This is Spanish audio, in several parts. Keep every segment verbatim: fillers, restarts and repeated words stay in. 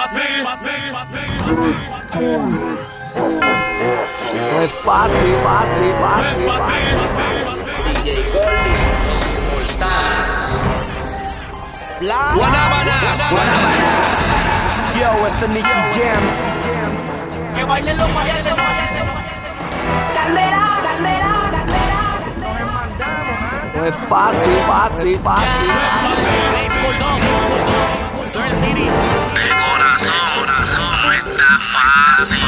No es fácil, fácil, fácil, fácil. D J Goldie, Guanábanas, Guanábanas. Yo, it's a Nicky Jam. que bailen los maleantes, los maleantes. Candela, candela, candela, candela. No es fácil, fácil, fácil. De corazón, corazón, no está fácil.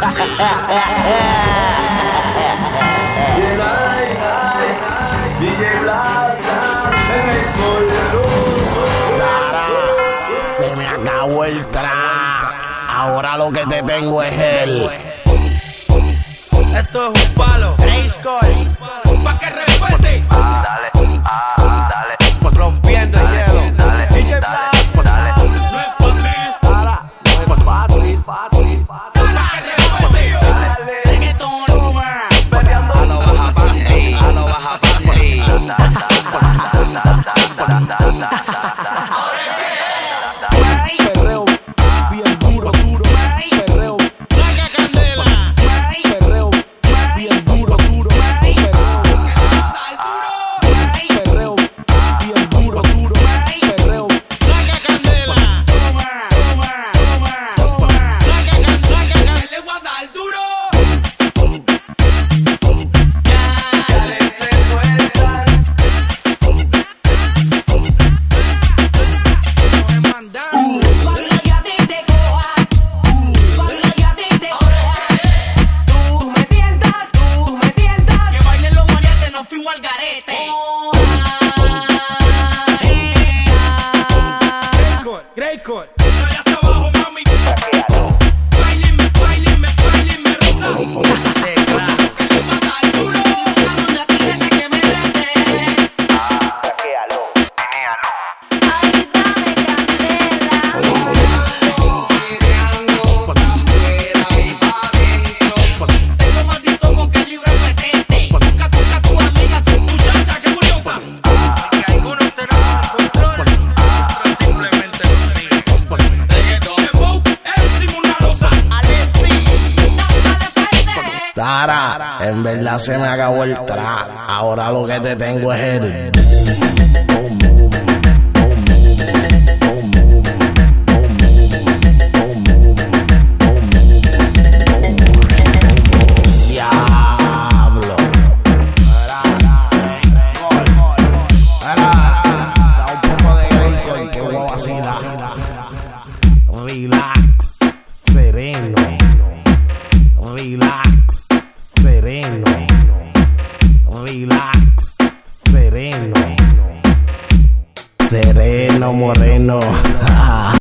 D J Blaza, el béisbol de luz. Se me acabó el track. Ahora lo que te tengo es él. Esto es un palo. Grayskull. Pa' que respete. Dale, ah, dale, Rompiendo el hielo. D J Blaza. dale. Ahora, no es fácil, fácil, fácil. Pa' que respete. A lo baja papi, a lo baja papi. Perreo bien duro, duro. Perreo, Saca candela. perreo bien duro, duro. Perreo, perreo bien duro, duro. Perreo, Saca candela. Saca can, saca can. Le voy a dar duro. Cuando yo a ti te coja, cuando yo a ti te coja, tú me sientas, tú me sientas. Que bailen los maleantes, nos fuimos al garete. Greycourt. Allá hasta abajo, mami. Bailime, bailime, bailime, rosa. Le voy a dar duro. Cuando yo a ti se que me rete. Ay, dame candela. Tengo más disco que el libro de petete. Busca, busca a tu amiga, su Muchacha, qué curiosa. Dembow, encima una rosa. Dale fuerte. Tara, en verdad se me acabó el track. Ahora lo que te tengo es el. Diablo. Da un poco de Grayskull que voy a vacilar. Relax, sereno. Relax, sereno. Relax, sereno. Sereno, moreno.